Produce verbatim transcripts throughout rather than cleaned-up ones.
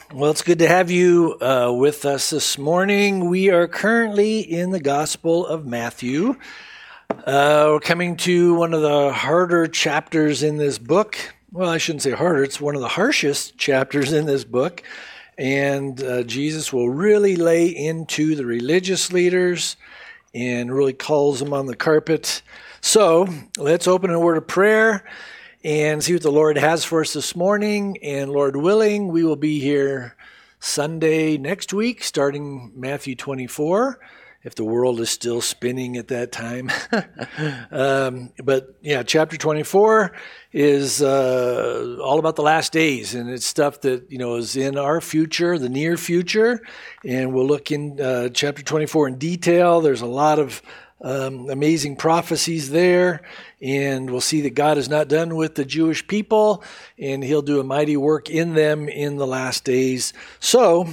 Well, it's good to have you uh, with us this morning. We are currently in the Gospel of Matthew. Uh, we're coming to one of the harder chapters in this book. Well, I shouldn't say harder. It's one of the harshest chapters in this book. And uh, Jesus will really lay into the religious leaders and really calls them on the carpet. So let's open a word of prayer and see what the Lord has for us this morning. And Lord willing, we will be here Sunday next week, starting Matthew twenty-four, if the world is still spinning at that time. um, but yeah, chapter twenty-four is uh, all about the last days, and it's stuff that, you know, is in our future, the near future. And we'll look in uh, chapter twenty-four in detail. There's a lot of Um, amazing prophecies there, and we'll see that God is not done with the Jewish people, and he'll do a mighty work in them in the last days. So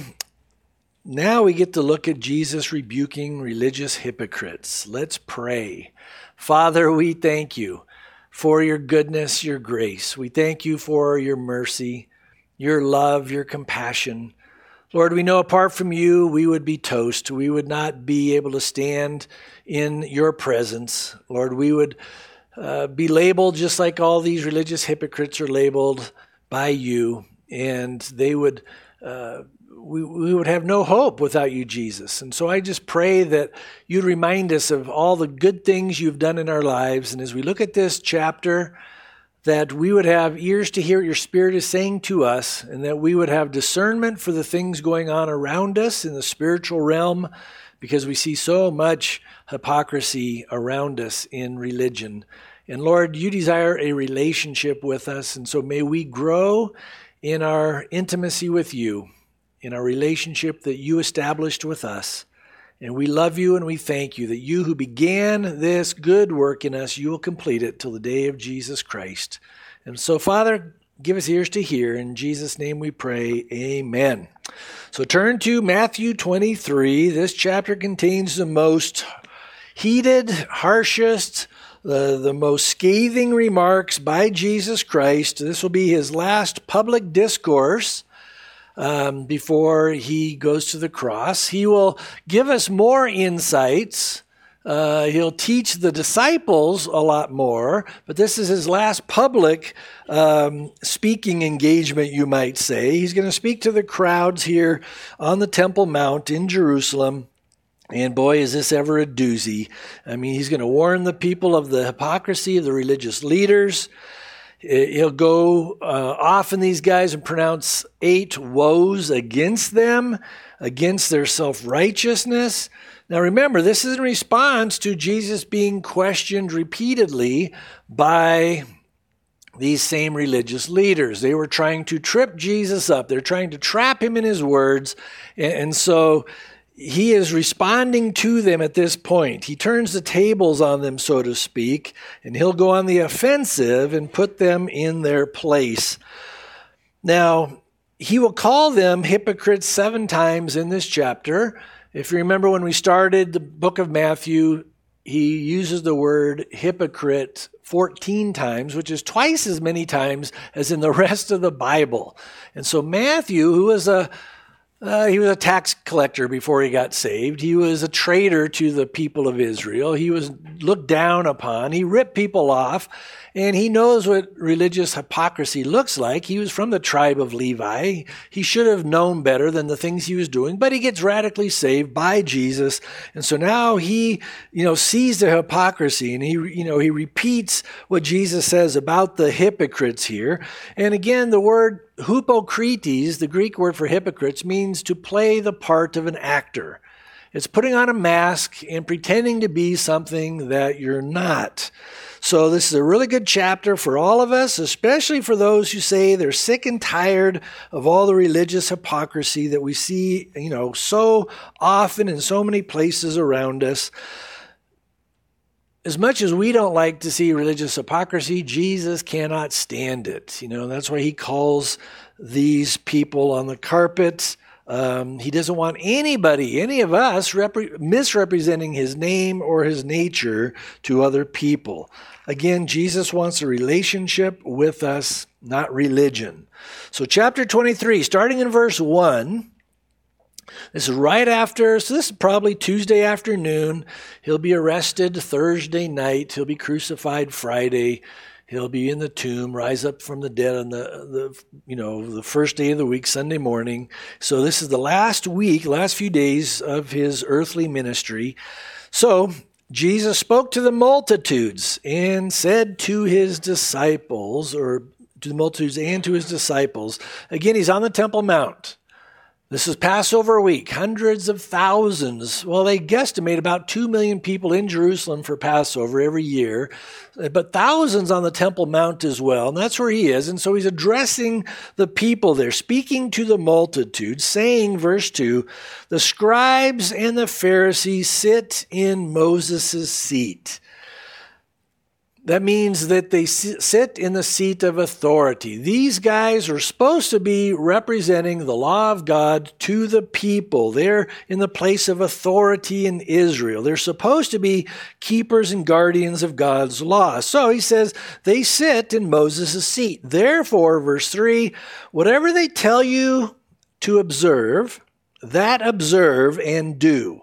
now we get to look at Jesus rebuking religious hypocrites. Let's pray. Father, we thank you for your goodness, your grace. We thank you for your mercy, your love, your compassion. Lord, we know apart from you, we would be toast. We would not be able to stand in your presence. Lord, we would uh, be labeled just like all these religious hypocrites are labeled by you, and they would, uh, we, we would have no hope without you, Jesus. And so I just pray that you'd remind us of all the good things you've done in our lives. And as we look at this chapter, that we would have ears to hear what your Spirit is saying to us, and that we would have discernment for the things going on around us in the spiritual realm, because we see so much hypocrisy around us in religion. And Lord, you desire a relationship with us, and so may we grow in our intimacy with you, in our relationship that you established with us. And we love you and we thank you that you who began this good work in us, you will complete it till the day of Jesus Christ. And so, Father, give us ears to hear. In Jesus' name we pray, amen. So turn to Matthew twenty-three. This chapter contains the most heated, harshest, the, the most scathing remarks by Jesus Christ. This will be his last public discourse Um, before he goes to the cross. He will give us more insights. Uh, he'll teach the disciples a lot more, but this is his last public um, speaking engagement, you might say. He's going to speak to the crowds here on the Temple Mount in Jerusalem. And boy, is this ever a doozy. I mean, he's going to warn the people of the hypocrisy of the religious leaders. He'll go uh, off in these guys and pronounce eight woes against them, against their self-righteousness. Now remember, this is in response to Jesus being questioned repeatedly by these same religious leaders. They were trying to trip Jesus up. They're trying to trap him in his words. And, and so he is responding to them at this point. He turns the tables on them, so to speak, and he'll go on the offensive and put them in their place. Now, he will call them hypocrites seven times in this chapter. If you remember when we started the book of Matthew, he uses the word hypocrite fourteen times, which is twice as many times as in the rest of the Bible. And so Matthew, who is a Uh, he was a tax collector before he got saved. He was a traitor to the people of Israel. He was looked down upon. He ripped people off, and he knows what religious hypocrisy looks like. He was from the tribe of Levi. He should have known better than the things he was doing, but he gets radically saved by Jesus. And so now he, you know, sees the hypocrisy, and he, you know, he repeats what Jesus says about the hypocrites here. And again, the word hypokrites, the Greek word for hypocrites, means to play the part of an actor. It's putting on a mask and pretending to be something that you're not. So this is a really good chapter for all of us, especially for those who say they're sick and tired of all the religious hypocrisy that we see, you know, so often in so many places around us. As much as we don't like to see religious hypocrisy, Jesus cannot stand it. You know, that's why he calls these people on the carpet. Um, he doesn't want anybody, any of us, repre- misrepresenting his name or his nature to other people. Again, Jesus wants a relationship with us, not religion. So chapter twenty-three, starting in verse one, this is right after, so this is probably Tuesday afternoon. He'll be arrested Thursday night. He'll be crucified Friday. He'll be in the tomb, rise up from the dead on the, the you know, the first day of the week, Sunday morning. So this is the last week, last few days of his earthly ministry. So Jesus spoke to the multitudes and said to his disciples, or to the multitudes and to his disciples, again, he's on the Temple Mount. This is Passover week, hundreds of thousands. Well, they guesstimate about two million people in Jerusalem for Passover every year, but thousands on the Temple Mount as well. And that's where he is. And so he's addressing the people there, speaking to the multitude, saying, verse two, the scribes and the Pharisees sit in Moses' seat. That means that they sit in the seat of authority. These guys are supposed to be representing the law of God to the people. They're in the place of authority in Israel. They're supposed to be keepers and guardians of God's law. So he says they sit in Moses' seat. Therefore, verse three, whatever they tell you to observe, that observe and do.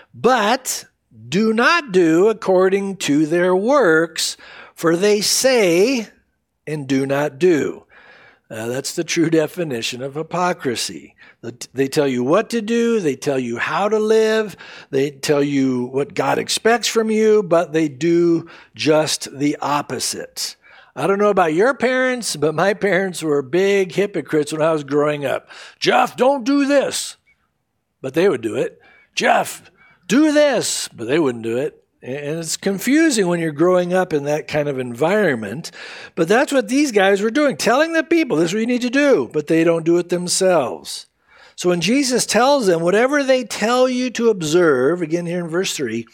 But do not do according to their works, for they say and do not do. Uh, that's the true definition of hypocrisy. They tell you what to do, they tell you how to live, they tell you what God expects from you, but they do just the opposite. I don't know about your parents, but my parents were big hypocrites when I was growing up. Jeff, don't do this. But they would do it. Jeff, do this. But they wouldn't do it. And it's confusing when you're growing up in that kind of environment. But that's what these guys were doing, telling the people, this is what you need to do. But they don't do it themselves. So when Jesus tells them, whatever they tell you to observe, again here in verse three,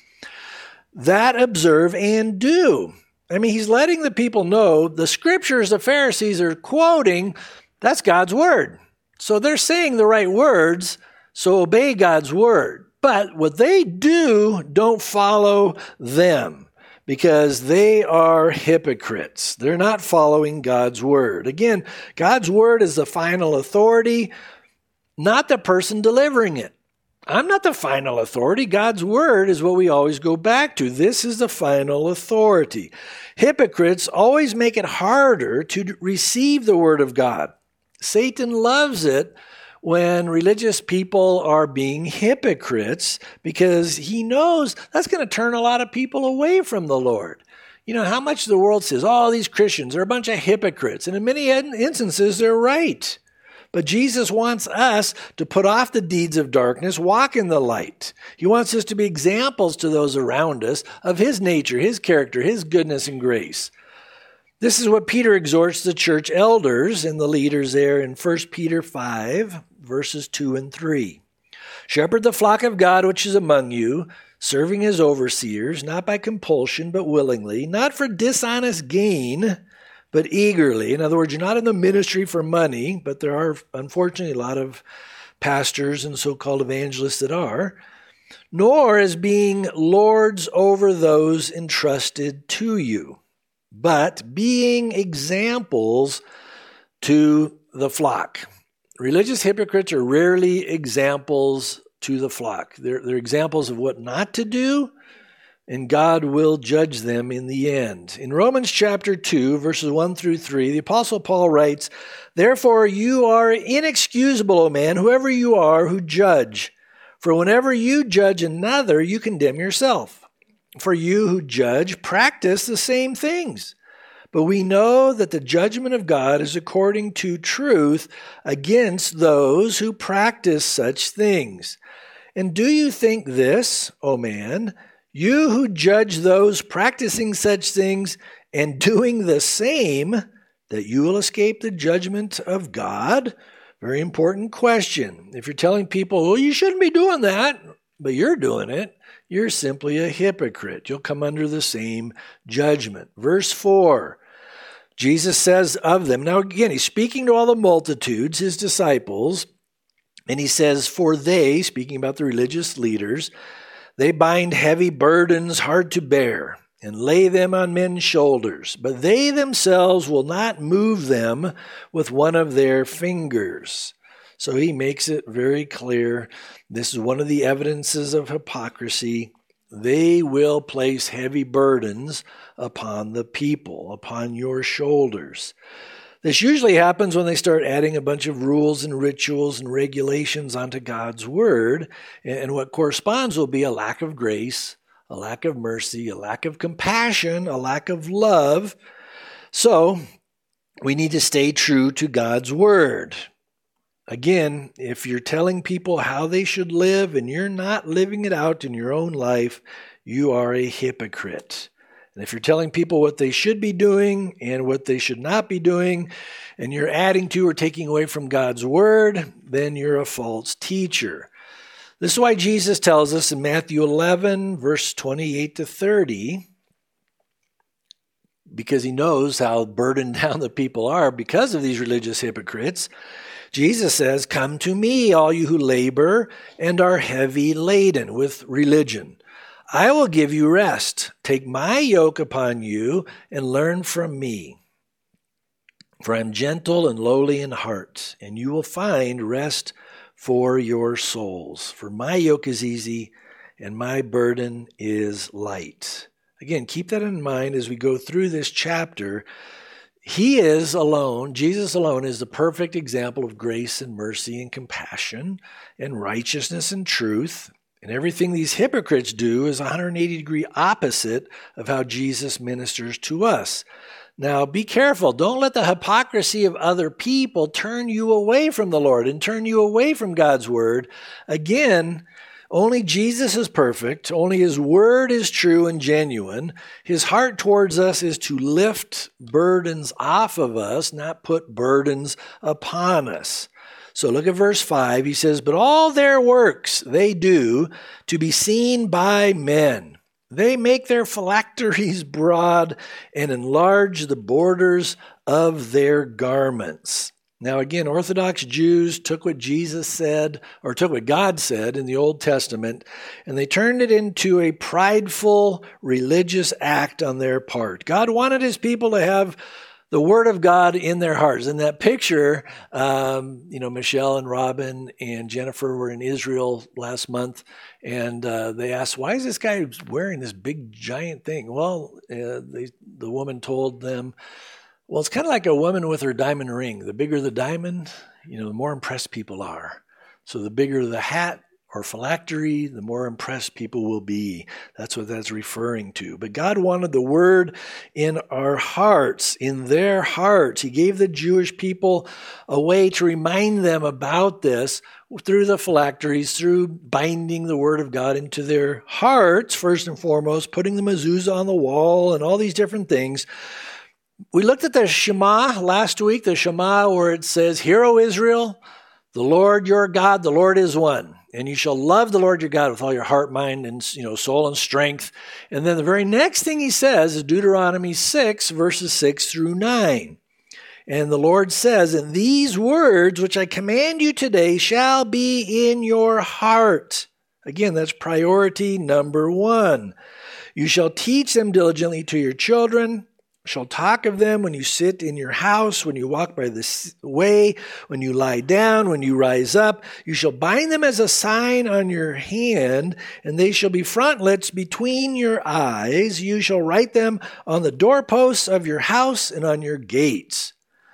that observe and do. I mean, he's letting the people know the scriptures the Pharisees are quoting, that's God's word. So they're saying the right words, so obey God's word. But what they do, don't follow them, because they are hypocrites. They're not following God's word. Again, God's word is the final authority, not the person delivering it. I'm not the final authority. God's word is what we always go back to. This is the final authority. Hypocrites always make it harder to receive the word of God. Satan loves it when religious people are being hypocrites, because he knows that's going to turn a lot of people away from the Lord. You know, how much the world says, oh, these Christians are a bunch of hypocrites. And in many instances, they're right. But Jesus wants us to put off the deeds of darkness, walk in the light. He wants us to be examples to those around us of his nature, his character, his goodness and grace. This is what Peter exhorts the church elders and the leaders there in First Peter five, verses two and three. Shepherd the flock of God which is among you, serving as overseers, not by compulsion, but willingly, not for dishonest gain, but eagerly. In other words, you're not in the ministry for money, but there are, unfortunately, a lot of pastors and so-called evangelists that are, nor as being lords over those entrusted to you, but being examples to the flock. Religious hypocrites are rarely examples to the flock. They're, they're examples of what not to do, and God will judge them in the end. In Romans chapter two, verses one through three, the Apostle Paul writes, therefore you are inexcusable, O man, whoever you are who judge. For whenever you judge another, you condemn yourself. For you who judge practice the same things. But we know that the judgment of God is according to truth against those who practice such things. And do you think this, O man, you who judge those practicing such things and doing the same, that you will escape the judgment of God? Very important question. If you're telling people, well, you shouldn't be doing that, but you're doing it, you're simply a hypocrite. You'll come under the same judgment. Verse four, Jesus says of them, now again, he's speaking to all the multitudes, his disciples, and he says, for they, speaking about the religious leaders, they bind heavy burdens hard to bear, and lay them on men's shoulders, but they themselves will not move them with one of their fingers. So he makes it very clear. This is one of the evidences of hypocrisy. They will place heavy burdens upon the people, upon your shoulders. This usually happens when they start adding a bunch of rules and rituals and regulations onto God's word, and what corresponds will be a lack of grace, a lack of mercy, a lack of compassion, a lack of love. So we need to stay true to God's word. Again, if you're telling people how they should live and you're not living it out in your own life, you are a hypocrite. And if you're telling people what they should be doing and what they should not be doing, and you're adding to or taking away from God's word, then you're a false teacher. This is why Jesus tells us in Matthew eleven, verse twenty-eight to thirty, because he knows how burdened down the people are because of these religious hypocrites. Jesus says, "Come to me, all you who labor and are heavy laden with religion. I will give you rest. Take my yoke upon you and learn from me. For I am gentle and lowly in heart, and you will find rest for your souls. For my yoke is easy and my burden is light." Again, keep that in mind as we go through this chapter. He is alone, Jesus alone is the perfect example of grace and mercy and compassion and righteousness and truth. And everything these hypocrites do is a one hundred eighty degree opposite of how Jesus ministers to us. Now, be careful. Don't let the hypocrisy of other people turn you away from the Lord and turn you away from God's word. Again, only Jesus is perfect. Only his word is true and genuine. His heart towards us is to lift burdens off of us, not put burdens upon us. So look at verse five. He says, "But all their works they do to be seen by men. They make their phylacteries broad and enlarge the borders of their garments." Now again, Orthodox Jews took what Jesus said, or took what God said in the Old Testament, and they turned it into a prideful religious act on their part. God wanted his people to have the word of God in their hearts. In that picture, um, you know, Michelle and Robin and Jennifer were in Israel last month, and uh, they asked, "Why is this guy wearing this big giant thing?" Well, uh, they, the woman told them, "Well, it's kind of like a woman with her diamond ring. The bigger the diamond, you know, the more impressed people are. So the bigger the hat or phylactery, the more impressed people will be." That's what that's referring to. But God wanted the word in our hearts, in their hearts. He gave the Jewish people a way to remind them about this through the phylacteries, through binding the word of God into their hearts, first and foremost, putting the mezuzah on the wall and all these different things. We looked at the Shema last week, the Shema where it says, "Hear, O Israel, the Lord your God, the Lord is one. And you shall love the Lord your God with all your heart, mind, and you know, soul and strength." And then the very next thing he says is Deuteronomy six, verses six through nine. And the Lord says, "And these words which I command you today shall be in your heart." Again, that's priority number one. "You shall teach them diligently to your children, shall talk of them when you sit in your house, when you walk by the way, when you lie down, when you rise up. You shall bind them as a sign on your hand, and they shall be frontlets between your eyes. You shall write them on the doorposts of your house and on your gates."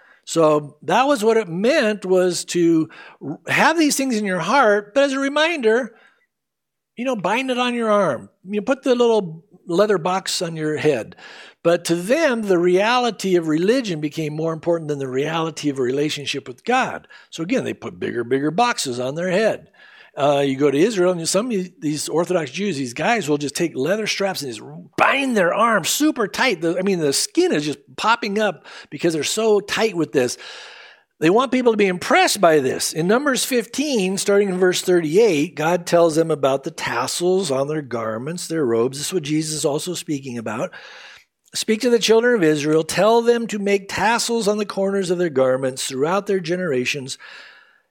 So that was what it meant, was to have these things in your heart, but as a reminder, you know, bind it on your arm. You put the little leather box on your head. But to them, the reality of religion became more important than the reality of a relationship with God. So again, they put bigger, bigger boxes on their head. Uh, you go to Israel, and some of these Orthodox Jews, these guys will just take leather straps and just bind their arms super tight. The, I mean, the skin is just popping up because they're so tight with this. They want people to be impressed by this. In Numbers fifteen, starting in verse thirty-eight, God tells them about the tassels on their garments, their robes. This is what Jesus is also speaking about. "Speak to the children of Israel, tell them to make tassels on the corners of their garments throughout their generations,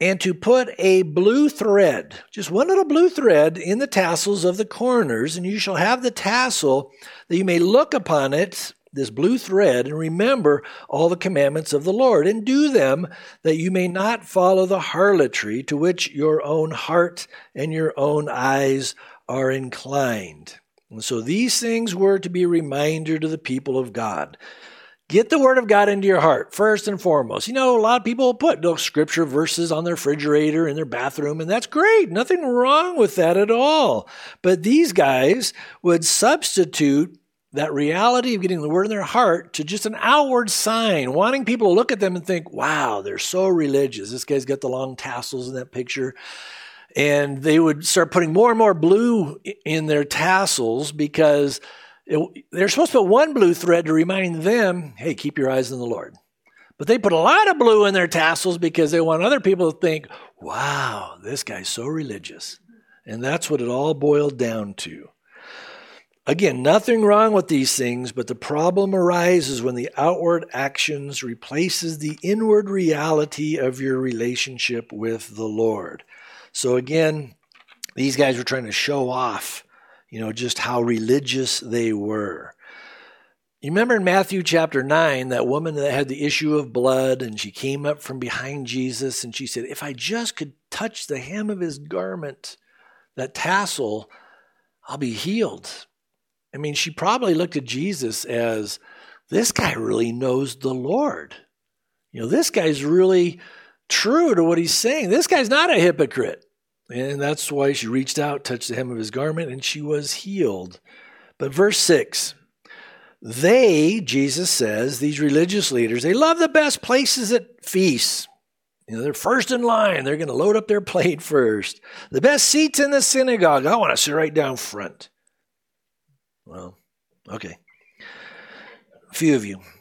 and to put a blue thread, just one little blue thread, in the tassels of the corners, and you shall have the tassel that you may look upon it, this blue thread, and remember all the commandments of the Lord, and do them, that you may not follow the harlotry to which your own heart and your own eyes are inclined. And so these things were to be a reminder to the people of God. Get the Word of God into your heart, first and foremost. You know, a lot of people put those scripture verses on their refrigerator in their bathroom, and that's great. Nothing wrong with that at all. But these guys would substitute that reality of getting the Word in their heart to just an outward sign, wanting people to look at them and think, wow, they're so religious. This guy's got the long tassels in that picture. And they would start putting more and more blue in their tassels because It, they're supposed to put one blue thread to remind them, hey, keep your eyes on the Lord. But they put a lot of blue in their tassels because they want other people to think, wow, this guy's so religious. And that's what it all boiled down to. Again, nothing wrong with these things, but the problem arises when the outward actions replaces the inward reality of your relationship with the Lord. So again, these guys were trying to show off, you know, just how religious they were. You remember in Matthew chapter nine, that woman that had the issue of blood, and she came up from behind Jesus, and she said, if I just could touch the hem of his garment, that tassel, I'll be healed. I mean, she probably looked at Jesus as, this guy really knows the Lord. You know, this guy's really true to what he's saying. This guy's not a hypocrite. And that's why she reached out, touched the hem of his garment, and she was healed. But verse six, they, Jesus says, these religious leaders, they love the best places at feasts. You know, they're first in line. They're going to load up their plate first. The best seats in the synagogue. I want to sit right down front. Well, okay. A few of you.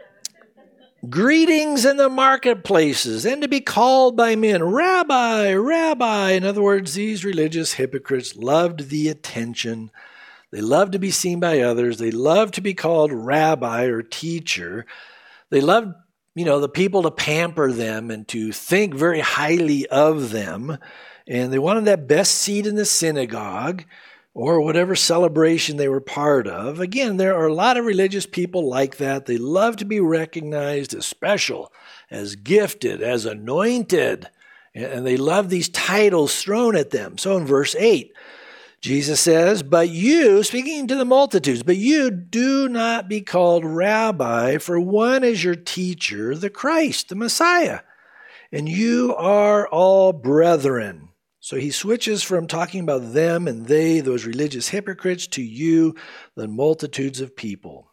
Greetings in the marketplaces, and to be called by men, Rabbi, Rabbi. In other words, these religious hypocrites loved the attention. They loved to be seen by others. They loved to be called Rabbi or teacher. They loved, you know, the people to pamper them and to think very highly of them. And they wanted that best seat in the synagogue or whatever celebration they were part of. Again, there are a lot of religious people like that. They love to be recognized as special, as gifted, as anointed, and they love these titles thrown at them. So in verse eight, Jesus says, but you, speaking to the multitudes, but you do not be called Rabbi, for one is your teacher, the Christ, the Messiah, and you are all brethren. So he switches from talking about them and they, those religious hypocrites, to you, the multitudes of people.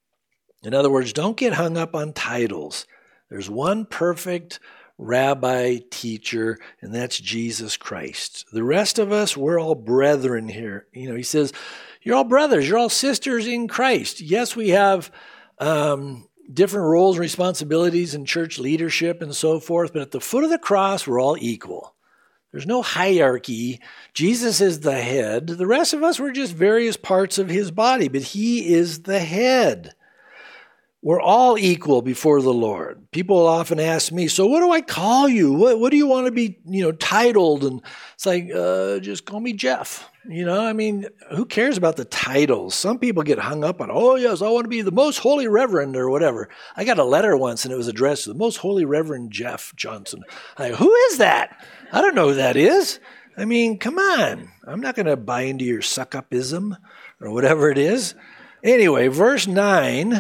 In other words, don't get hung up on titles. There's one perfect rabbi teacher, and that's Jesus Christ. The rest of us, we're all brethren here. You know, he says, you're all brothers, you're all sisters in Christ. Yes, we have um, different roles and responsibilities in church leadership and so forth, but at the foot of the cross, we're all equal. There's no hierarchy. Jesus is the head. The rest of us, we're just various parts of his body, but he is the head. We're all equal before the Lord. People often ask me, so what do I call you? What, what do you want to be, you know, titled? And it's like, uh, just call me Jeff. You know, I mean, who cares about the titles? Some people get hung up on, oh, yes, I want to be the most holy reverend or whatever. I got a letter once and it was addressed to the most holy reverend Jeff Johnson. I'm like, who is that? I don't know who that is. I mean, come on. I'm not going to buy into your suck-upism or whatever it is. Anyway, verse nine,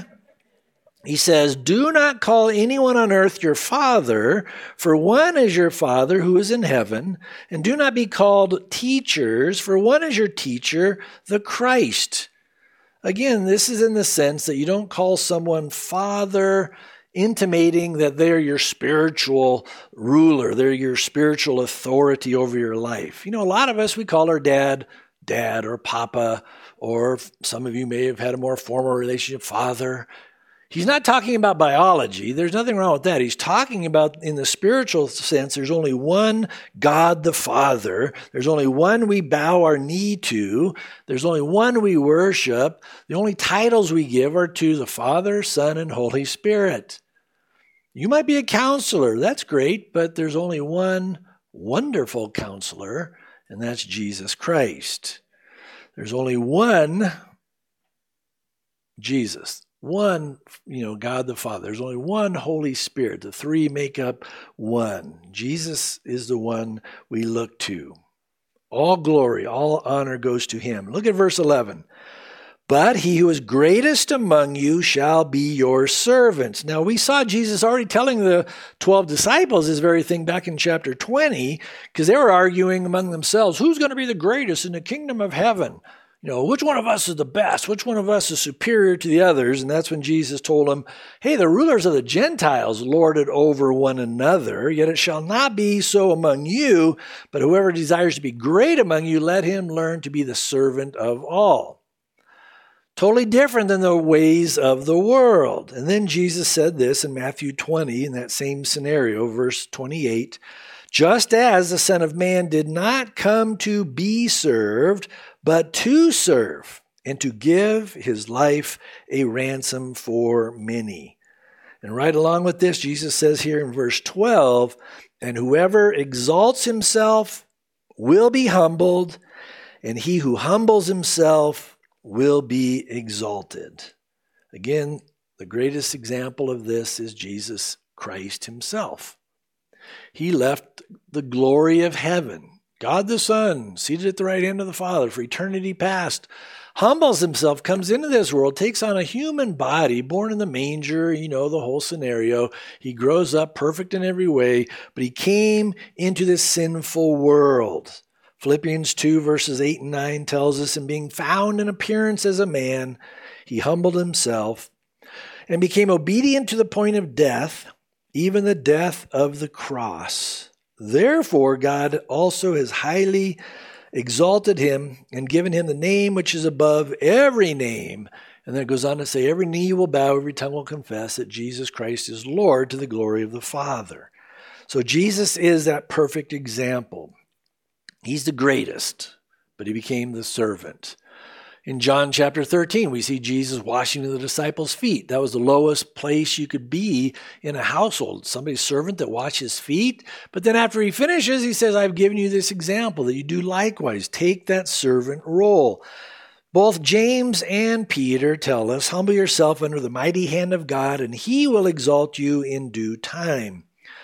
he says, do not call anyone on earth your father, for one is your Father who is in heaven, and do not be called teachers, for one is your teacher, the Christ. Again, this is in the sense that you don't call someone father, intimating that they're your spiritual ruler, they're your spiritual authority over your life. You know, a lot of us, we call our dad, dad or papa, or some of you may have had a more formal relationship, father. He's not talking about biology. There's nothing wrong with that. He's talking about, in the spiritual sense, there's only one God the Father. There's only one we bow our knee to. There's only one we worship. The only titles we give are to the Father, Son, and Holy Spirit. You might be a counselor. That's great, but there's only one wonderful counselor, and that's Jesus Christ. There's only one Jesus, one, you know, God the Father. There's only one Holy Spirit. The three make up one. Jesus is the one we look to. All glory, all honor goes to him. Look at verse eleven. But he who is greatest among you shall be your servant. Now, we saw Jesus already telling the twelve disciples this very thing back in chapter twenty, because they were arguing among themselves, who's going to be the greatest in the kingdom of heaven? You know, which one of us is the best? Which one of us is superior to the others? And that's when Jesus told them, hey, the rulers of the Gentiles lord it over one another, yet it shall not be so among you, but whoever desires to be great among you, let him learn to be the servant of all. Totally different than the ways of the world. And then Jesus said this in Matthew twenty, in that same scenario, verse twenty-eight, just as the Son of Man did not come to be served, but to serve, and to give his life a ransom for many. And right along with this, Jesus says here in verse twelve, and whoever exalts himself will be humbled, and he who humbles himself will be exalted. Again, the greatest example of this is Jesus Christ himself. He left the glory of heaven, God the Son, seated at the right hand of the Father for eternity past, humbles himself, comes into this world, takes on a human body, born in the manger, you know, the whole scenario. He grows up perfect in every way, but he came into this sinful world. Philippians two verses eight and nine tells us, and being found in appearance as a man, he humbled himself and became obedient to the point of death, even the death of the cross. Therefore, God also has highly exalted him and given him the name which is above every name. And then it goes on to say, every knee will bow, every tongue will confess that Jesus Christ is Lord to the glory of the Father. So Jesus is that perfect example. He's the greatest, but he became the servant. In John chapter thirteen, we see Jesus washing the disciples' feet. That was the lowest place you could be in a household, somebody's servant that washes feet. But then after he finishes, he says, I've given you this example that you do likewise. Take that servant role. Both James and Peter tell us, humble yourself under the mighty hand of God, and he will exalt you in due time.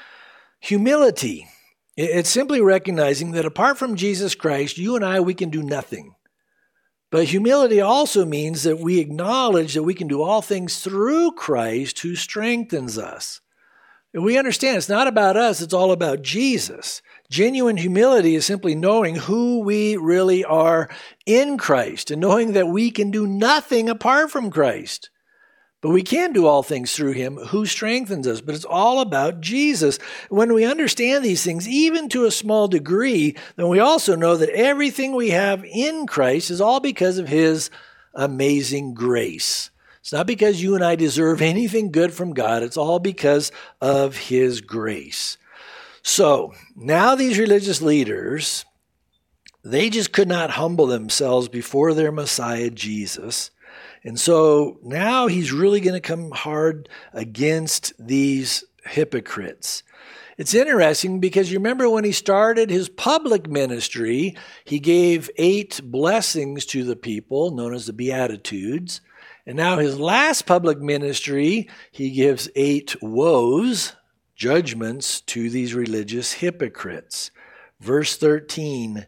Humility. It's simply recognizing that apart from Jesus Christ, you and I, we can do nothing. But humility also means that we acknowledge that we can do all things through Christ who strengthens us. And we understand it's not about us, it's all about Jesus. Genuine humility is simply knowing who we really are in Christ and knowing that we can do nothing apart from Christ. But we can do all things through him who strengthens us. But it's all about Jesus. When we understand these things, even to a small degree, then we also know that everything we have in Christ is all because of his amazing grace. It's not because you and I deserve anything good from God. It's all because of his grace. So now these religious leaders, they just could not humble themselves before their Messiah, Jesus. And so now he's really going to come hard against these hypocrites. It's interesting because you remember when he started his public ministry, he gave eight blessings to the people, known as the Beatitudes. And now his last public ministry, he gives eight woes, judgments to these religious hypocrites. Verse thirteen,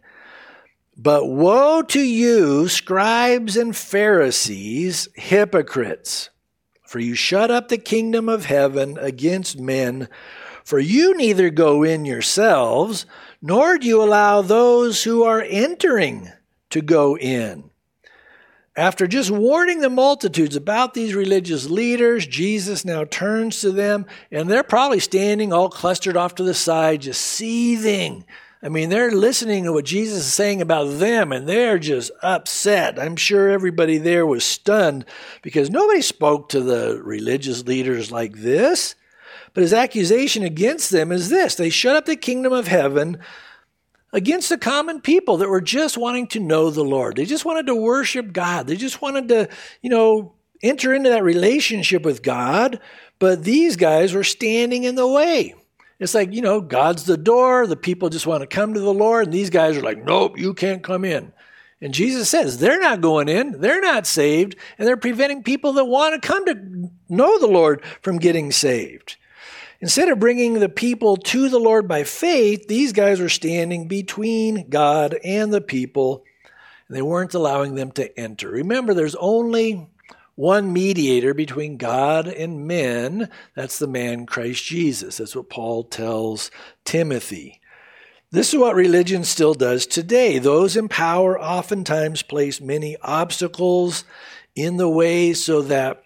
but woe to you, scribes and Pharisees, hypocrites, for you shut up the kingdom of heaven against men, for you neither go in yourselves, nor do you allow those who are entering to go in. After just warning the multitudes about these religious leaders, Jesus now turns to them, and they're probably standing all clustered off to the side, just seething. I mean, they're listening to what Jesus is saying about them, and they're just upset. I'm sure everybody there was stunned because nobody spoke to the religious leaders like this. But his accusation against them is this: they shut up the kingdom of heaven against the common people that were just wanting to know the Lord. They just wanted to worship God. They just wanted to, you know, enter into that relationship with God. But these guys were standing in the way. It's like, you know, God's the door. The people just want to come to the Lord. And these guys are like, nope, you can't come in. And Jesus says they're not going in. They're not saved. And they're preventing people that want to come to know the Lord from getting saved. Instead of bringing the people to the Lord by faith, these guys were standing between God and the people. And they weren't allowing them to enter. Remember, there's only one mediator between God and men. That's the man Christ Jesus. That's what Paul tells Timothy. This is what religion still does today. Those in power oftentimes place many obstacles in the way so that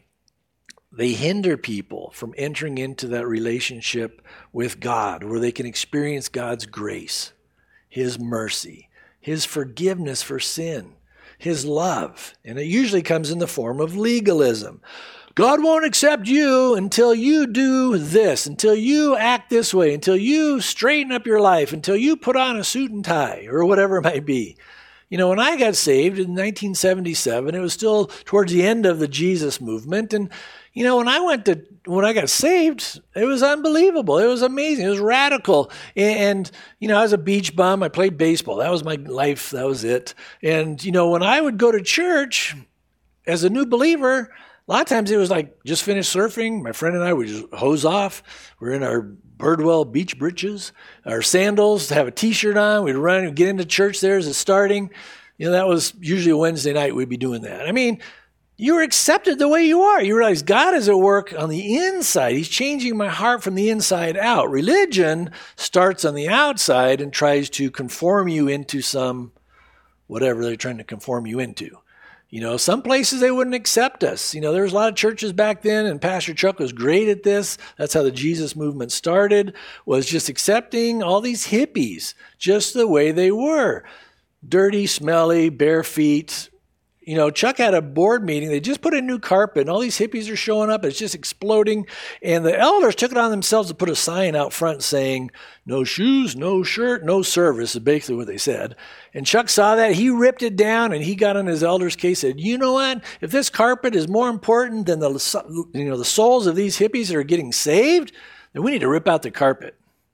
they hinder people from entering into that relationship with God, where they can experience God's grace, His mercy, His forgiveness for sin, His love. And it usually comes in the form of legalism. God won't accept you until you do this, until you act this way, until you straighten up your life, until you put on a suit and tie, or whatever it might be. You know, when I got saved in nineteen seventy-seven, it was still towards the end of the Jesus movement. And, you know, when I went to, when I got saved, it was unbelievable. It was amazing. It was radical. And, you know, I was a beach bum. I played baseball. That was my life. That was it. And, you know, when I would go to church as a new believer, a lot of times it was like just finished surfing. My friend and I would just hose off. We're in our Birdwell beach breeches, our sandals, have a T-shirt on. We'd run and get into church there as it's starting. You know, that was usually a Wednesday night we'd be doing that. I mean, you were accepted the way you are. You realize God is at work on the inside. He's changing my heart from the inside out. Religion starts on the outside and tries to conform you into some whatever they're trying to conform you into. You know, some places they wouldn't accept us. You know, there was a lot of churches back then, and Pastor Chuck was great at this. That's how the Jesus movement started, was just accepting all these hippies just the way they were. Dirty, smelly, bare feet. You know, Chuck had a board meeting. They just put in new carpet, and all these hippies are showing up. It's just exploding. And the elders took it on themselves to put a sign out front saying, no shoes, no shirt, no service, is basically what they said. And Chuck saw that. He ripped it down, and he got on his elder's case and said, you know what? If this carpet is more important than the, you know, the souls of these hippies that are getting saved, then we need to rip out the carpet.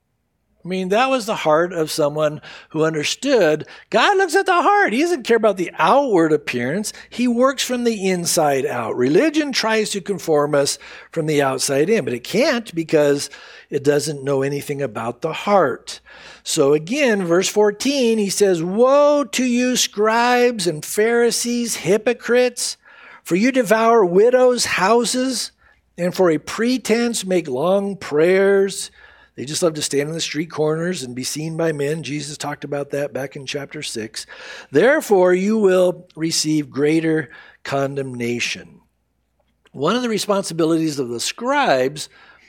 I mean, that was the heart of someone who understood God looks at the heart. He doesn't care about the outward appearance. He works from the inside out. Religion tries to conform us from the outside in, but it can't because it doesn't know anything about the heart. So again, verse fourteen, he says, woe to you, scribes and Pharisees, hypocrites, for you devour widows' houses, and for a pretense make long prayers. They just love to stand on the street corners and be seen by men. Jesus talked about that back in chapter six. Therefore, you will receive greater condemnation. One of the responsibilities of the scribes,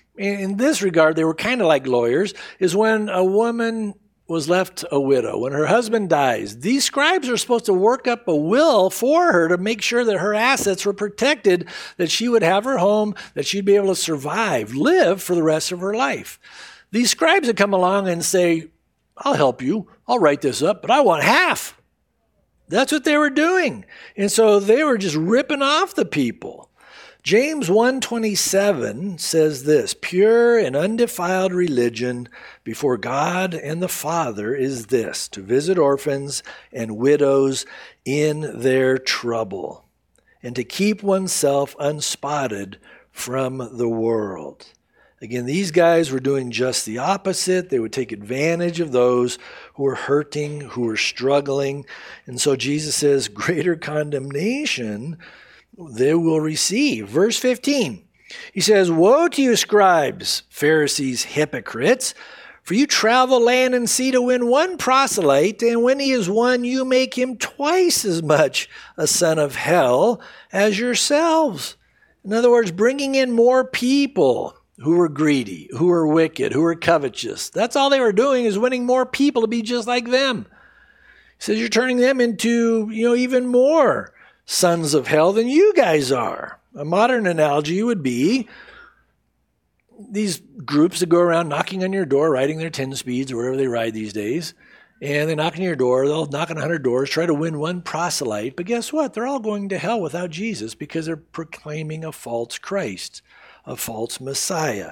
in this regard, they were kind of like lawyers, is when a woman was left a widow, when her husband dies, these scribes are supposed to work up a will for her to make sure that her assets were protected, that she would have her home, that she'd be able to survive, live for the rest of her life. These scribes would come along and say, I'll help you. I'll write this up, but I want half. That's what they were doing. And so they were just ripping off the people. James one twenty-seven says this, pure and undefiled religion before God and the Father is this, to visit orphans and widows in their trouble, and to keep oneself unspotted from the world. Again, these guys were doing just the opposite. They would take advantage of those who were hurting, who were struggling. And so Jesus says, greater condemnation they will receive. Verse fifteen, he says, woe to you, scribes, Pharisees, hypocrites, for you travel land and sea to win one proselyte, and when he is won, you make him twice as much a son of hell as yourselves. In other words, bringing in more people who were greedy, who were wicked, who were covetous. That's all they were doing, is winning more people to be just like them. He says you're turning them into, you know, even more sons of hell than you guys are. A modern analogy would be these groups that go around knocking on your door, riding their ten speeds or whatever they ride these days, and they knock on your door, they'll knock on one hundred doors, try to win one proselyte, but guess what? They're all going to hell without Jesus because they're proclaiming a false Christ. a false Messiah.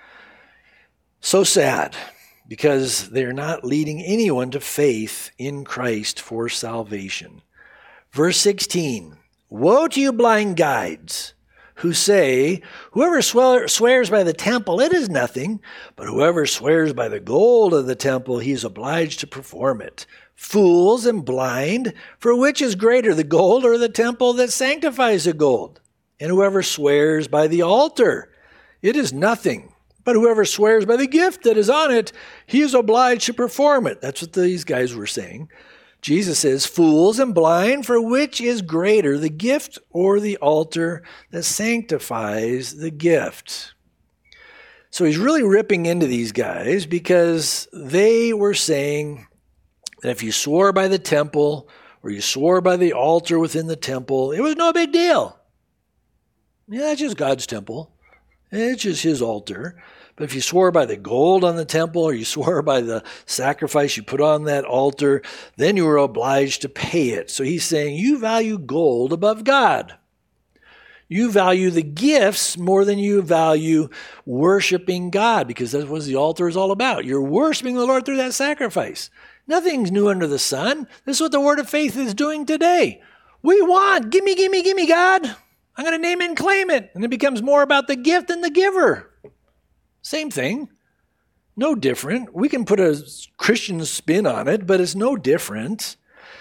So sad, because they're not leading anyone to faith in Christ for salvation. Verse sixteen, woe to you blind guides, who say, whoever swears by the temple, it is nothing, but whoever swears by the gold of the temple, he is obliged to perform it. Fools and blind, for which is greater, the gold or the temple that sanctifies the gold? And whoever swears by the altar, it is nothing, but whoever swears by the gift that is on it, he is obliged to perform it. That's what these guys were saying. Jesus says, fools and blind, for which is greater, the gift or the altar that sanctifies the gift? So he's really ripping into these guys because they were saying that if you swore by the temple or you swore by the altar within the temple, it was no big deal. Yeah, it's just God's temple. It's just his altar. But if you swore by the gold on the temple or you swore by the sacrifice you put on that altar, then you were obliged to pay it. So he's saying you value gold above God. You value the gifts more than you value worshiping God, because that's what the altar is all about. You're worshiping the Lord through that sacrifice. Nothing's new under the sun. This is what the word of faith is doing today. We want, gimme, gimme, gimme, God. I'm going to name and claim it. And it becomes more about the gift than the giver. Same thing. No different. We can put a Christian spin on it, but it's no different.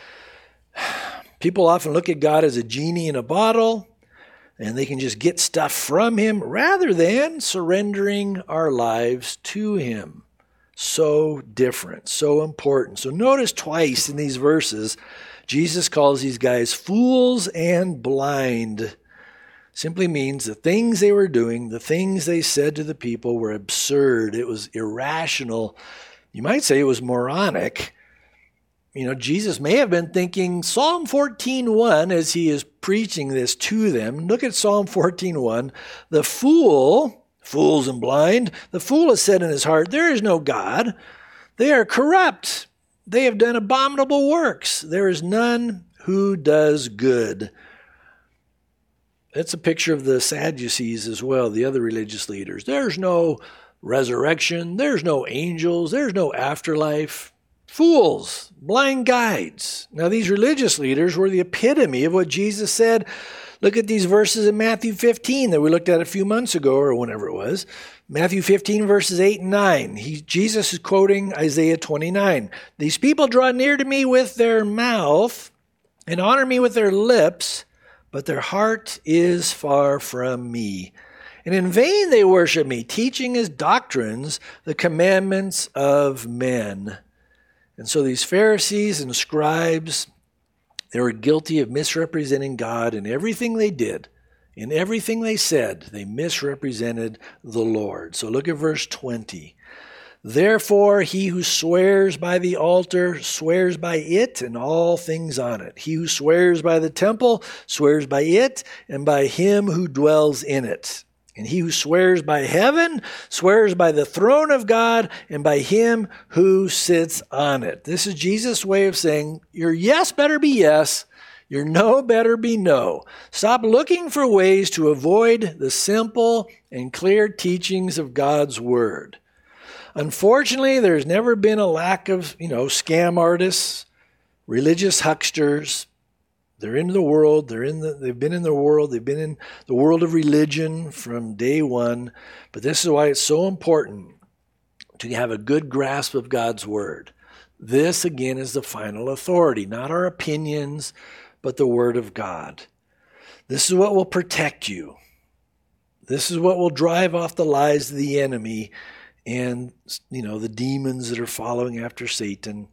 People often look at God as a genie in a bottle, and they can just get stuff from him rather than surrendering our lives to him. So different, so important. So notice twice in these verses, Jesus calls these guys fools and blind. Simply means the things they were doing, the things they said to the people were absurd. It was irrational. You might say it was moronic. You know, Jesus may have been thinking Psalm fourteen one as he is preaching this to them. Look at Psalm fourteen one. The fool, fools and blind, the fool has said in his heart, there is no God. They are corrupt. They have done abominable works. There is none who does good. That's a picture of the Sadducees as well, the other religious leaders. There's no resurrection. There's no angels. There's no afterlife. Fools, blind guides. Now, these religious leaders were the epitome of what Jesus said. Look at these verses in Matthew fifteen that we looked at a few months ago or whenever it was. Matthew fifteen, verses eight and nine. He, Jesus is quoting Isaiah twenty-nine. These people draw near to me with their mouth and honor me with their lips, but their heart is far from me. And in vain they worship me, teaching as doctrines the commandments of men. And so these Pharisees and scribes, they were guilty of misrepresenting God in everything they did. In everything they said, they misrepresented the Lord. So look at verse twenty. Therefore, he who swears by the altar swears by it and all things on it. He who swears by the temple swears by it and by him who dwells in it. And he who swears by heaven swears by the throne of God and by him who sits on it. This is Jesus' way of saying, your yes better be yes, your no better be no. Stop looking for ways to avoid the simple and clear teachings of God's word. Unfortunately, there's never been a lack of, you know, scam artists, religious hucksters. They're in the world. They're in the. They've been in the world. They've been in the world of religion from day one. But this is why it's so important to have a good grasp of God's word. This, again, is the final authority, not our opinions, but the word of God. This is what will protect you. This is what will drive off the lies of the enemy and, you know, the demons that are following after Satan.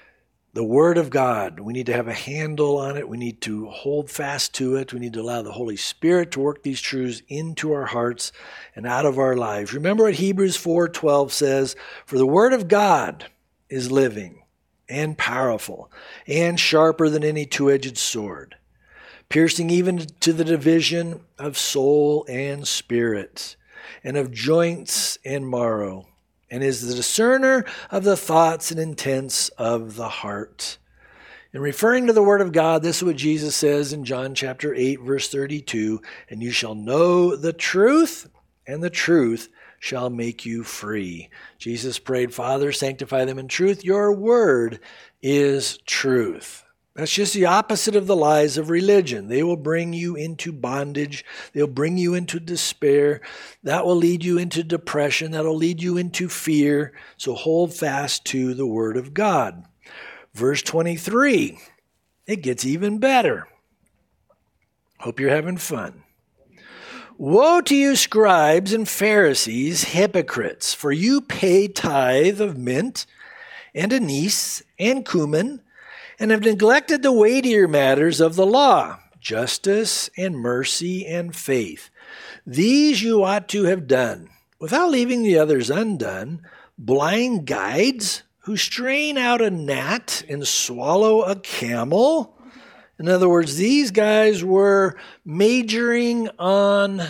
The word of God, we need to have a handle on it. We need to hold fast to it. We need to allow the Holy Spirit to work these truths into our hearts and out of our lives. Remember what Hebrews four twelve says, for the word of God is living and powerful and sharper than any two-edged sword, piercing even to the division of soul and spirit, and of joints and marrow, and is the discerner of the thoughts and intents of the heart. In referring to the word of God, this is what Jesus says in John chapter eight, verse thirty-two, and you shall know the truth, and the truth shall make you free. Jesus prayed, Father, sanctify them in truth. Your word is truth. That's just the opposite of the lies of religion. They will bring you into bondage. They'll bring you into despair. That will lead you into depression. That will lead you into fear. So hold fast to the word of God. Verse twenty-three, it gets even better. Hope you're having fun. Woe to you, scribes and Pharisees, hypocrites, for you pay tithe of mint and anise and cumin, and have neglected the weightier matters of the law, justice and mercy and faith. These you ought to have done, without leaving the others undone. Blind guides who strain out a gnat and swallow a camel. In other words, these guys were majoring on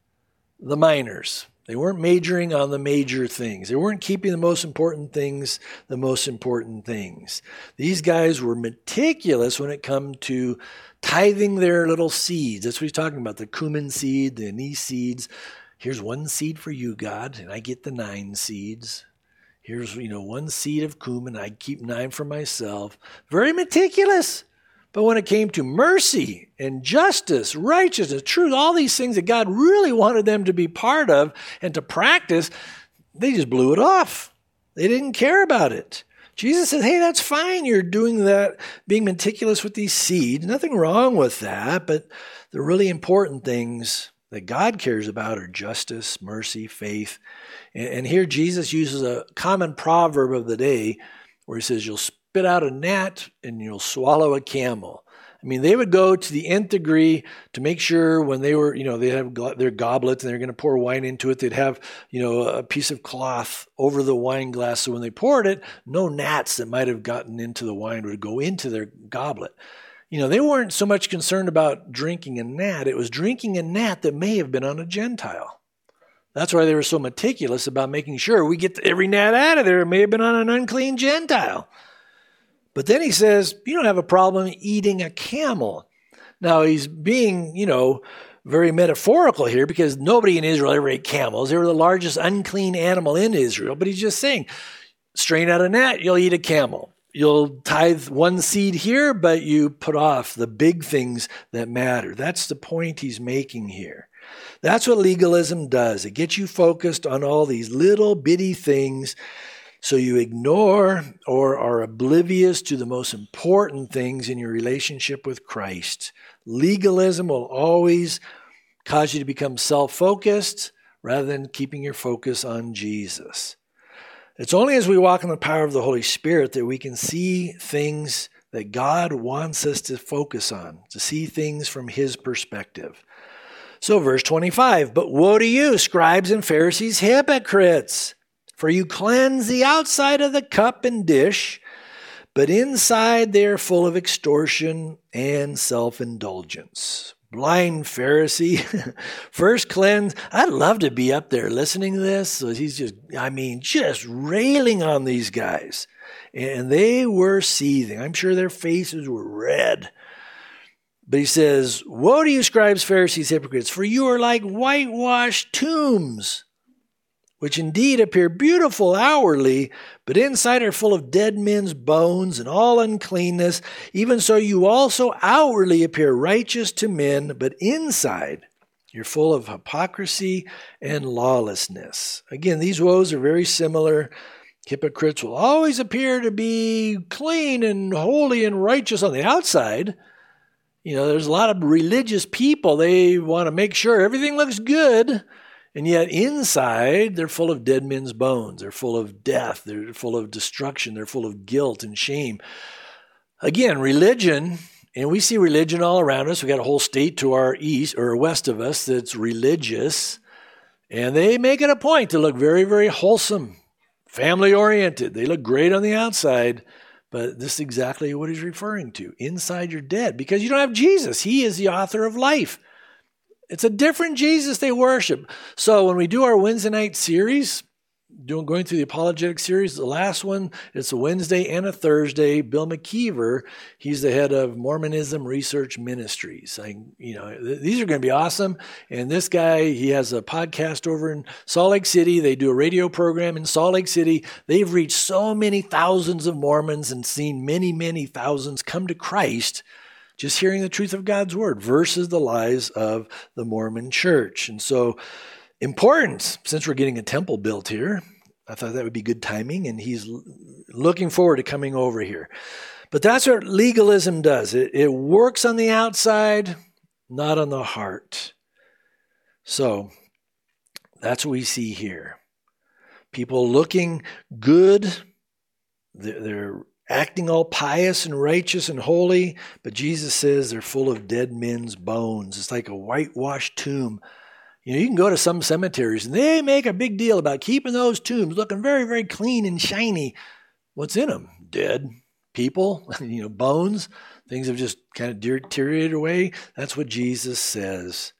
the minors. They weren't majoring on the major things. They weren't keeping the most important things the most important things. These guys were meticulous when it come to tithing their little seeds. That's what he's talking about, the cumin seed, the anise seeds. Here's one seed for you, God, and I get the nine seeds. Here's, you know, one seed of cumin. I keep nine for myself. Very meticulous. But when it came to mercy and justice, righteousness, truth, all these things that God really wanted them to be part of and to practice, they just blew it off. They didn't care about it. Jesus said, hey, that's fine. You're doing that, being meticulous with these seeds. Nothing wrong with that. But the really important things that God cares about are justice, mercy, faith. And here Jesus uses a common proverb of the day where he says, you'll spit out a gnat and you'll swallow a camel. I mean, they would go to the nth degree to make sure when they were, you know, they have their goblets and they're going to pour wine into it, they'd have, you know, a piece of cloth over the wine glass. So when they poured it, no gnats that might have gotten into the wine would go into their goblet. You know, they weren't so much concerned about drinking a gnat. It was drinking a gnat that may have been on a Gentile. That's why they were so meticulous about making sure we get every gnat out of there. It may have been on an unclean Gentile. But then he says, you don't have a problem eating a camel. Now, he's being, you know, very metaphorical here because nobody in Israel ever ate camels. They were the largest unclean animal in Israel. But he's just saying, strain out a gnat, you'll eat a camel. You'll tithe one seed here, but you put off the big things that matter. That's the point he's making here. That's what legalism does. It gets you focused on all these little bitty things, so you ignore or are oblivious to the most important things in your relationship with Christ. Legalism will always cause you to become self-focused rather than keeping your focus on Jesus. It's only as we walk in the power of the Holy Spirit that we can see things that God wants us to focus on, to see things from his perspective. So verse twenty-five, but woe to you, scribes and Pharisees, hypocrites! For you cleanse the outside of the cup and dish, but inside they are full of extortion and self-indulgence. Blind Pharisee, first cleanse. I'd love to be up there listening to this. So he's just, I mean, just railing on these guys. And they were seething. I'm sure their faces were red. But he says, woe to you, scribes, Pharisees, hypocrites, for you are like whitewashed tombs, which indeed appear beautiful outwardly, but inside are full of dead men's bones and all uncleanness. Even so you also outwardly appear righteous to men, but inside you're full of hypocrisy and lawlessness. Again, these woes are very similar. Hypocrites will always appear to be clean and holy and righteous on the outside. You know, there's a lot of religious people. They want to make sure everything looks good. And yet inside, they're full of dead men's bones. They're full of death. They're full of destruction. They're full of guilt and shame. Again, religion, and we see religion all around us. We got a whole state to our east or west of us that's religious. And they make it a point to look very, very wholesome, family-oriented. They look great on the outside. But this is exactly what he's referring to. Inside, you're dead because you don't have Jesus. He is the author of life. It's a different Jesus they worship. So when we do our Wednesday night series, doing going through the apologetic series. The last one, it's a Wednesday and a Thursday. Bill McKeever, he's the head of Mormonism Research Ministries. I, you know, th- these are going to be awesome. And this guy, he has a podcast over in Salt Lake City. They do a radio program in Salt Lake City. They've reached so many thousands of Mormons and seen many, many thousands come to Christ just hearing the truth of God's word versus the lies of the Mormon church. And so important, since we're getting a temple built here, I thought that would be good timing, and he's l- looking forward to coming over here. But that's what legalism does. It, it works on the outside, not on the heart. So that's what we see here. People looking good, they're, they're acting all pious and righteous and holy, but Jesus says they're full of dead men's bones. It's like a whitewashed tomb. You know, you can go to some cemeteries and they make a big deal about keeping those tombs looking very, very clean and shiny. What's in them? Dead people, you know, bones. Things have just kind of deteriorated away. That's what Jesus says.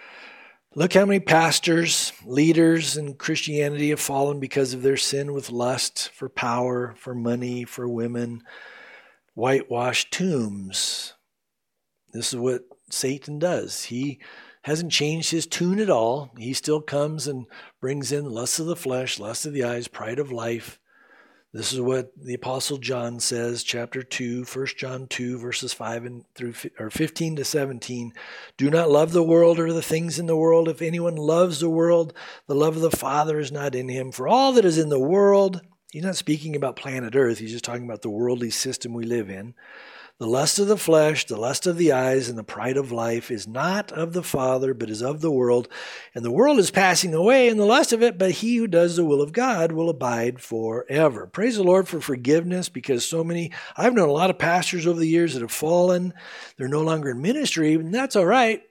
Look how many pastors, leaders in Christianity have fallen because of their sin with lust for power, for money, for women. Whitewashed tombs. This is what Satan does. He hasn't changed his tune at all. He still comes and brings in lust of the flesh, lust of the eyes, pride of life. This is what the Apostle John says, chapter two, First John two, verses five and through or fifteen to seventeen. Do not love the world or the things in the world. If anyone loves the world, the love of the Father is not in him. For all that is in the world, he's not speaking about planet Earth. He's just talking about the worldly system we live in. The lust of the flesh, the lust of the eyes, and the pride of life is not of the Father, but is of the world. And the world is passing away in the lust of it, but he who does the will of God will abide forever. Praise the Lord for forgiveness, because so many, I've known a lot of pastors over the years that have fallen. They're no longer in ministry, and that's all right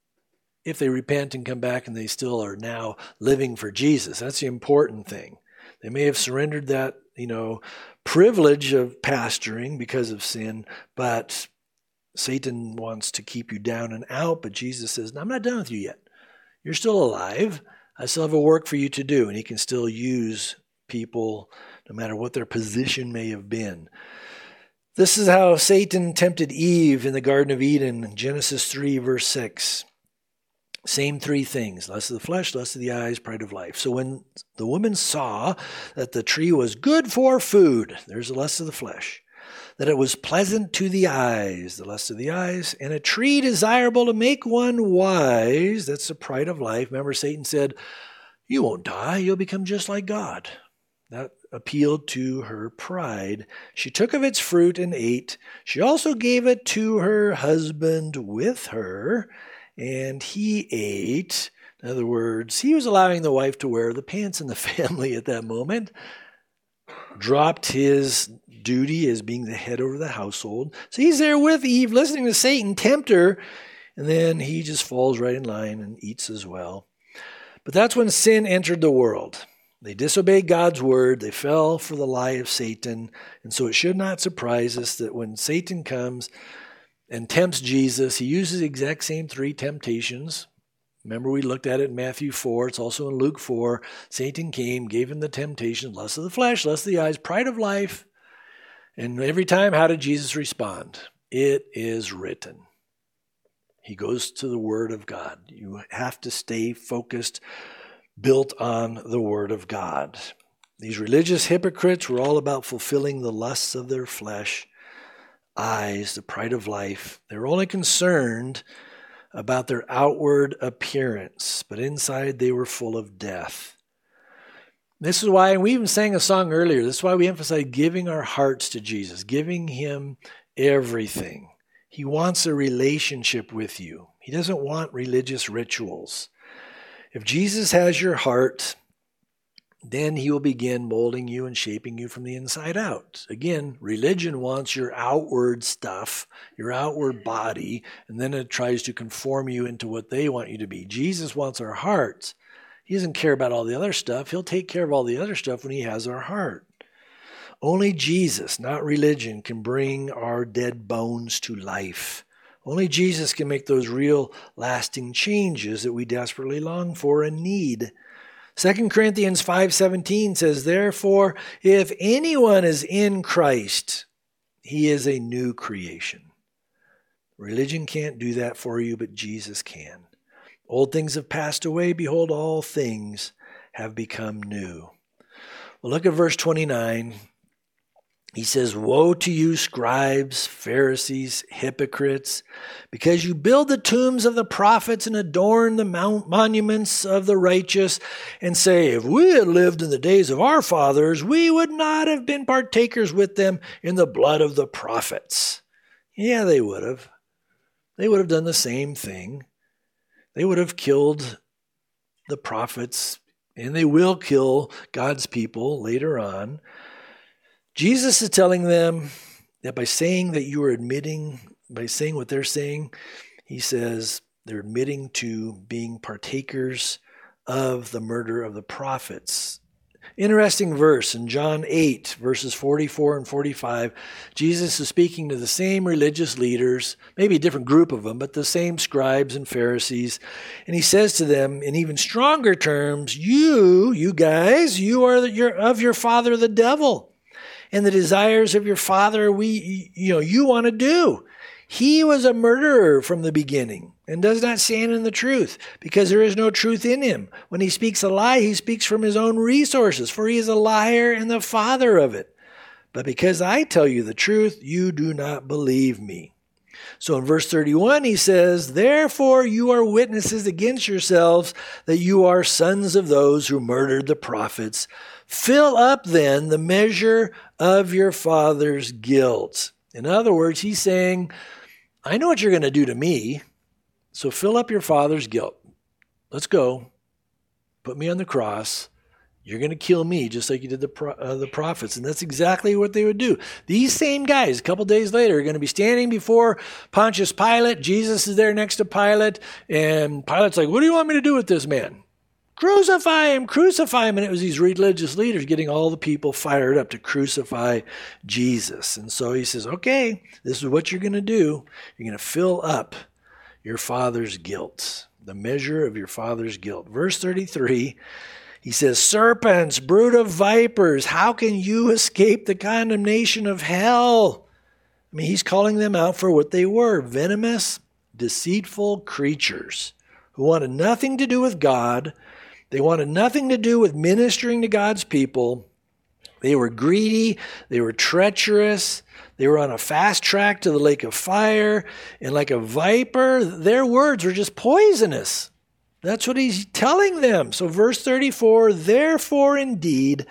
if they repent and come back and they still are now living for Jesus. That's the important thing. They may have surrendered that, you know, privilege of pastoring because of sin, but Satan wants to keep you down and out. But Jesus says, no, I'm not done with you yet. You're still alive. I still have a work for you to do. And he can still use people no matter what their position may have been. This is how Satan tempted Eve in the Garden of Eden, Genesis three, verse six. Same three things, lust of the flesh, lust of the eyes, pride of life. So when the woman saw that the tree was good for food, there's the lust of the flesh, that it was pleasant to the eyes, the lust of the eyes, and a tree desirable to make one wise, that's the pride of life. Remember, Satan said, you won't die, you'll become just like God. That appealed to her pride. She took of its fruit and ate. She also gave it to her husband with her, and he ate. In other words, he was allowing the wife to wear the pants in the family at that moment. Dropped his duty as being the head over the household. So he's there with Eve, listening to Satan tempt her, and then he just falls right in line and eats as well. But that's when sin entered the world. They disobeyed God's word. They fell for the lie of Satan. And so it should not surprise us that when Satan comes and tempts Jesus, he uses the exact same three temptations. Remember, we looked at it in Matthew four. It's also in Luke four. Satan came, gave him the temptation, lust of the flesh, lust of the eyes, pride of life. And every time, how did Jesus respond? It is written. He goes to the word of God. You have to stay focused, built on the word of God. These religious hypocrites were all about fulfilling the lusts of their flesh, eyes, the pride of life. They were only concerned about their outward appearance, but inside they were full of death. This is why, and we even sang a song earlier, this is why we emphasize giving our hearts to Jesus, giving him everything. He wants a relationship with you. He doesn't want religious rituals. If Jesus has your heart, then he will begin molding you and shaping you from the inside out. Again, religion wants your outward stuff, your outward body, and then it tries to conform you into what they want you to be. Jesus wants our hearts. He doesn't care about all the other stuff. He'll take care of all the other stuff when he has our heart. Only Jesus, not religion, can bring our dead bones to life. Only Jesus can make those real lasting changes that we desperately long for and need. Second Corinthians five seventeen says, therefore, if anyone is in Christ, he is a new creation. Religion can't do that for you, but Jesus can. Old things have passed away. Behold, all things have become new. Well, look at verse twenty-nine. He says, woe to you, scribes, Pharisees, hypocrites, because you build the tombs of the prophets and adorn the mount- monuments of the righteous, and say, if we had lived in the days of our fathers, we would not have been partakers with them in the blood of the prophets. Yeah, they would have. They would have done the same thing. They would have killed the prophets, and they will kill God's people later on. Jesus is telling them that by saying that you are admitting, by saying what they're saying, he says they're admitting to being partakers of the murder of the prophets. Interesting verse in John eight, verses forty-four and forty-five. Jesus is speaking to the same religious leaders, maybe a different group of them, but the same scribes and Pharisees. And he says to them in even stronger terms, you, you guys, you are the, your, of your father the devil. And the desires of your father, we, you know, you want to do. He was a murderer from the beginning and does not stand in the truth because there is no truth in him. When he speaks a lie, he speaks from his own resources, for he is a liar and the father of it. But because I tell you the truth, you do not believe me. So in verse thirty-one, he says, therefore you are witnesses against yourselves that you are sons of those who murdered the prophets. Fill up then the measure of your father's guilt. In other words, he's saying, I know what you're going to do to me, so fill up your father's guilt. Let's go. Put me on the cross. You're going to kill me just like you did the pro- uh, the prophets. And that's exactly what they would do. These same guys, a couple days later, are going to be standing before Pontius Pilate. Jesus is there next to Pilate. And Pilate's like, what do you want me to do with this man? Crucify him, crucify him. And it was these religious leaders getting all the people fired up to crucify Jesus. And so he says, okay, this is what you're going to do. You're going to fill up your father's guilt, the measure of your father's guilt. Verse thirty-three, he says, serpents, brood of vipers, how can you escape the condemnation of hell? I mean, he's calling them out for what they were, venomous, deceitful creatures who wanted nothing to do with God. They wanted nothing to do with ministering to God's people. They were greedy. They were treacherous. They were on a fast track to the lake of fire. And like a viper, their words were just poisonous. That's what he's telling them. So verse thirty-four, therefore indeed,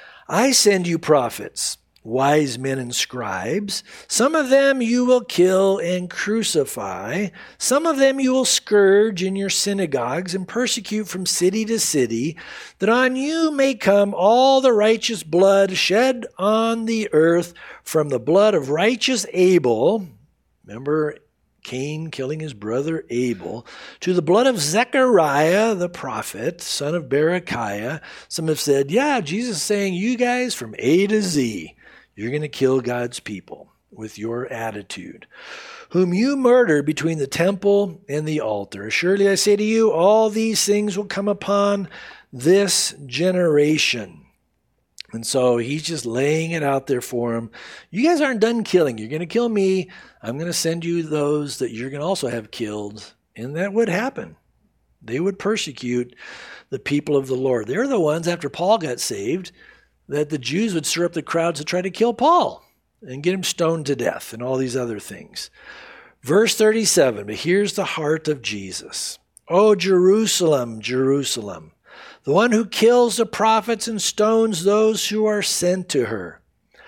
I send you prophets, wise men and scribes. Some of them you will kill and crucify. Some of them you will scourge in your synagogues and persecute from city to city, that on you may come all the righteous blood shed on the earth, from the blood of righteous Abel. Remember Cain killing his brother Abel, to the blood of Zechariah the prophet, son of Berechiah. Some have said, yeah, Jesus is saying, you guys from A to Z, you're going to kill God's people with your attitude, whom you murdered between the temple and the altar. Surely I say to you, all these things will come upon this generation. And so he's just laying it out there for them. You guys aren't done killing. You're going to kill me. I'm going to send you those that you're going to also have killed. And that would happen. They would persecute the people of the Lord. They're the ones, after Paul got saved, that the Jews would stir up the crowds to try to kill Paul and get him stoned to death and all these other things. Verse thirty-seven, but here's the heart of Jesus. Oh, Jerusalem, Jerusalem, the one who kills the prophets and stones those who are sent to her.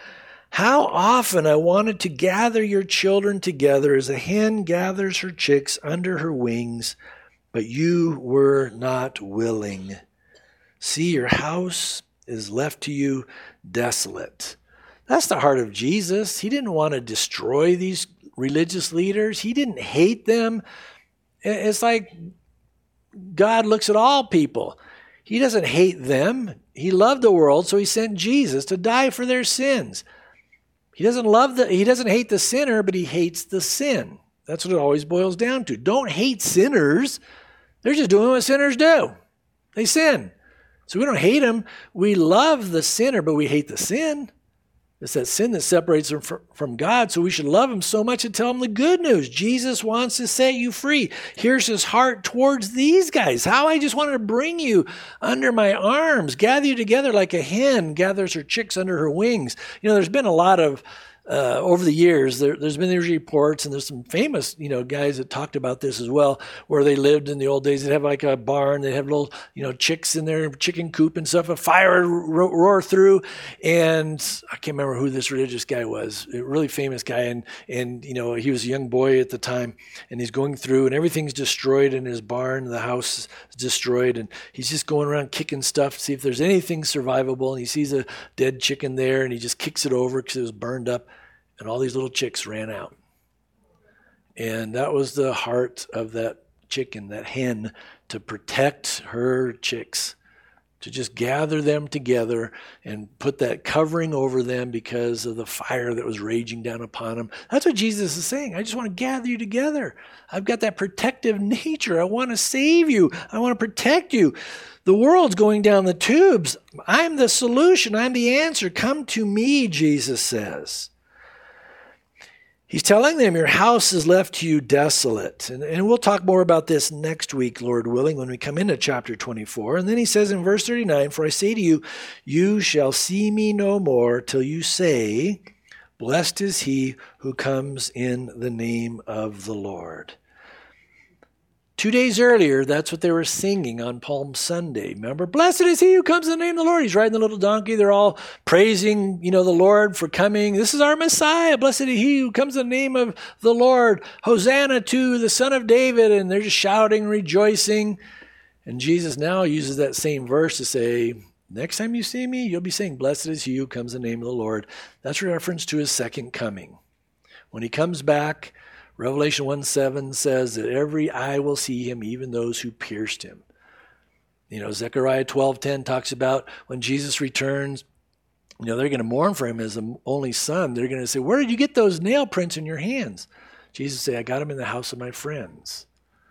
How often I wanted to gather your children together as a hen gathers her chicks under her wings, but you were not willing. See, your house is left to you desolate. That's the heart of Jesus. He didn't want to destroy these religious leaders. He didn't hate them. It's like God looks at all people. He doesn't hate them. He loved the world, so he sent Jesus to die for their sins. He doesn't love the, he doesn't hate the sinner, but he hates the sin. That's what it always boils down to. Don't hate sinners. They're just doing what sinners do. They sin. So we don't hate him. We love the sinner, but we hate the sin. It's that sin that separates him from God. So we should love him so much and tell him the good news. Jesus wants to set you free. Here's his heart towards these guys. How I just wanted to bring you under my arms, gather you together like a hen gathers her chicks under her wings. You know, there's been a lot of Uh, over the years, there, there's been these reports, and there's some famous, you know, guys that talked about this as well, where they lived in the old days. They'd have like a barn, they'd have little, you know, chicks in their chicken coop and stuff. A fire would ro- roar through, and I can't remember who this religious guy was. A really famous guy, and and you know, he was a young boy at the time, and he's going through, and everything's destroyed in his barn. The house is destroyed, and he's just going around kicking stuff to see if there's anything survivable. And he sees a dead chicken there, and he just kicks it over because it was burned up. And all these little chicks ran out. And that was the heart of that chicken, that hen, to protect her chicks, to just gather them together and put that covering over them because of the fire that was raging down upon them. That's what Jesus is saying. I just want to gather you together. I've got that protective nature. I want to save you. I want to protect you. The world's going down the tubes. I'm the solution. I'm the answer. Come to me, Jesus says. He's telling them your house is left to you desolate. And, and we'll talk more about this next week, Lord willing, when we come into chapter twenty-four. And then he says in verse thirty-nine, for I say to you, you shall see me no more till you say, blessed is he who comes in the name of the Lord. Two days earlier, that's what they were singing on Palm Sunday. Remember, blessed is he who comes in the name of the Lord. He's riding the little donkey. They're all praising, you know, the Lord for coming. This is our Messiah. Blessed is he who comes in the name of the Lord. Hosanna to the Son of David. And they're just shouting, rejoicing. And Jesus now uses that same verse to say, next time you see me, you'll be saying, blessed is he who comes in the name of the Lord. That's a reference to his second coming. When he comes back, Revelation one seven says that every eye will see him, even those who pierced him. You know, Zechariah twelve ten talks about when Jesus returns, you know, they're going to mourn for him as the only son. They're going to say, where did you get those nail prints in your hands? Jesus say, I got them in the house of my friends.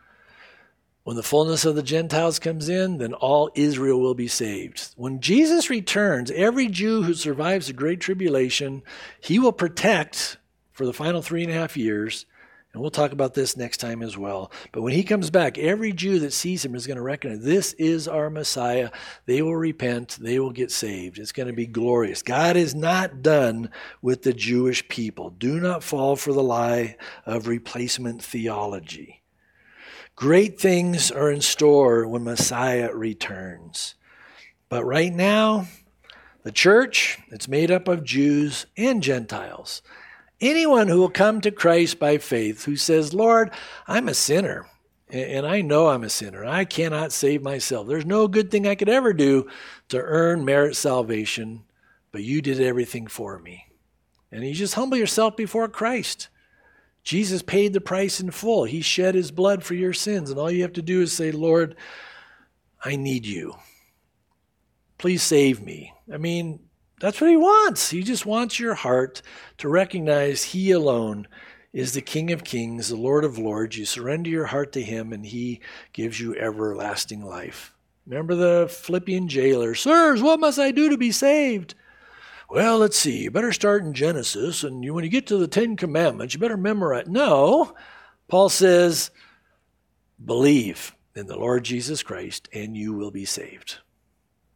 When the fullness of the Gentiles comes in, then all Israel will be saved. When Jesus returns, every Jew who survives the Great Tribulation, he will protect for the final three and a half years. And we'll talk about this next time as well. But when he comes back, every Jew that sees him is going to recognize this is our Messiah. They will repent. They will get saved. It's going to be glorious. God is not done with the Jewish people. Do not fall for the lie of replacement theology. Great things are in store when Messiah returns. But right now, the church, it's made up of Jews and Gentiles. Anyone who will come to Christ by faith, who says, Lord, I'm a sinner, and I know I'm a sinner. I cannot save myself. There's no good thing I could ever do to earn, merit salvation, but you did everything for me. And you just humble yourself before Christ. Jesus paid the price in full. He shed his blood for your sins, and all you have to do is say, Lord, I need you. Please save me. I mean, that's what he wants. He just wants your heart to recognize he alone is the King of Kings, the Lord of Lords. You surrender your heart to him, and he gives you everlasting life. Remember the Philippian jailer, sirs, what must I do to be saved? Well, let's see. You better start in Genesis, and you, when you get to the Ten Commandments, you better memorize. No, Paul says, believe in the Lord Jesus Christ, and you will be saved.